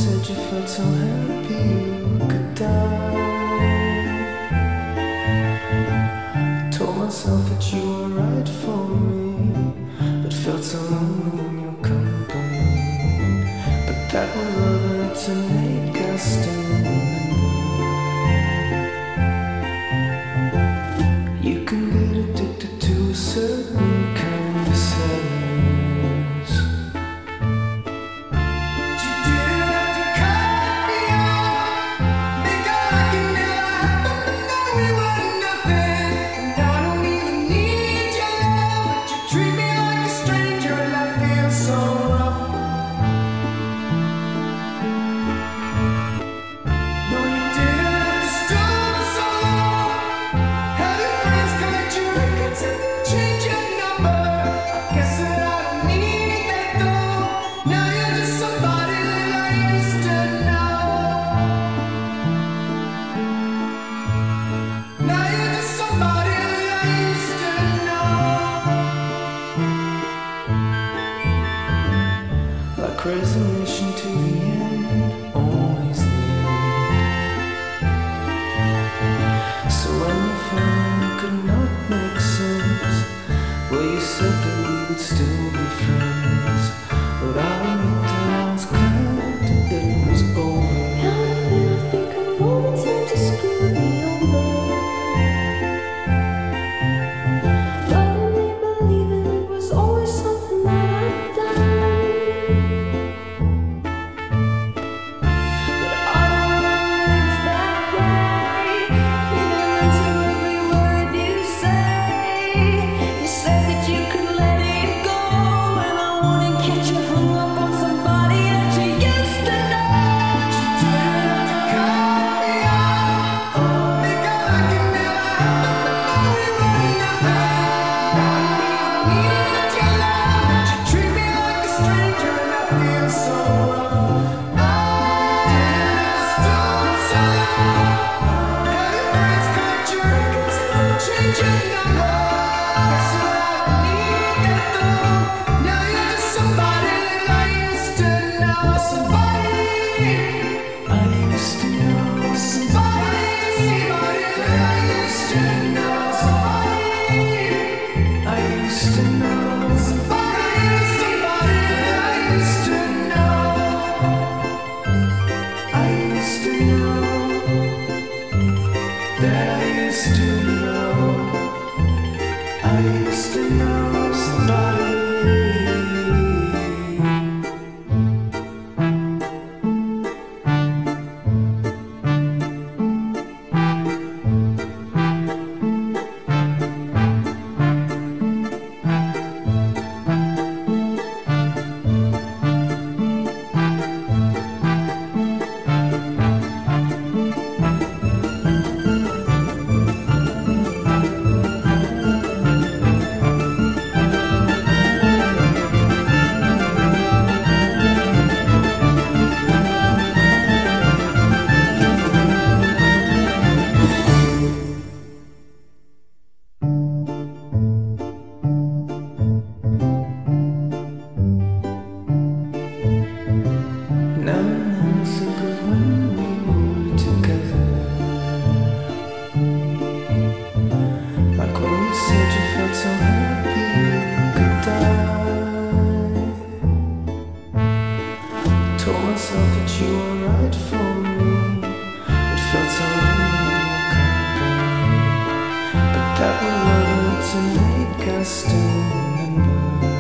said you felt so happy you could die. Told myself that you were right for me, but felt so lonely in your company. But that was love to make us stand. You can get addicted to a certain kind of sadness. You didn't have to cut me off, make it like it never happened, that we were nothing. And I don't even need your love, but you treat me like a stranger, and I feel so rough. No, you didn't have to stop so long. Have your friends collect your records and change your number. I guess that I don't need that though. Now you're just somebody that I used to know. Now you're just somebody that I used to know. Like resignation to the end, always lead. So when you found it could not make sense, well, you said that we would still be friends. But I admit that I was glad that it was over. Now and then I think I'm rolling time to screw me over. But in me believing it was always something that I'd done. But I don't always that way. Even into every word you say. You said that you could let it go, and I wouldn't catch you hung up on somebody that you used to know. You didn't have to cut me off, make it like it never happened, that we were nothing. I don't even need your love, but you treat me like a stranger, and I feel so rough. I didn't have to stop so long. Have your friends collect your records and change your number. Guess that I don't need that though. Now you're just somebody that I used to know. Somebody I used to know. Somebody that I used to know. Somebody I used to know. Somebody that I used to know. I used to know that I used to know. I used to know somebody. Now and then I think of when we were together, like when you said you felt so happy you could die. Told myself that you were right for me, but felt so lonely in your company. But that was love to make us still remember.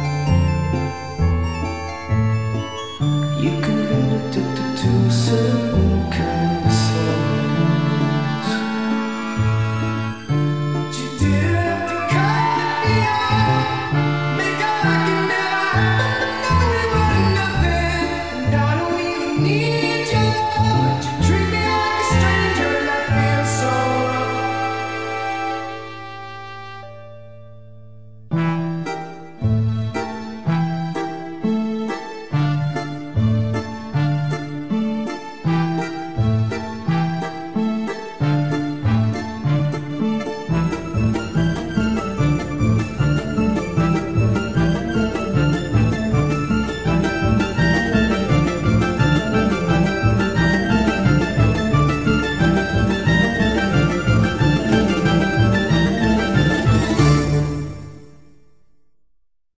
You can get addicted to a certain kind of sadness. You didn't have to cut me off, make it like it never happened, that we were nothing. And I don't even need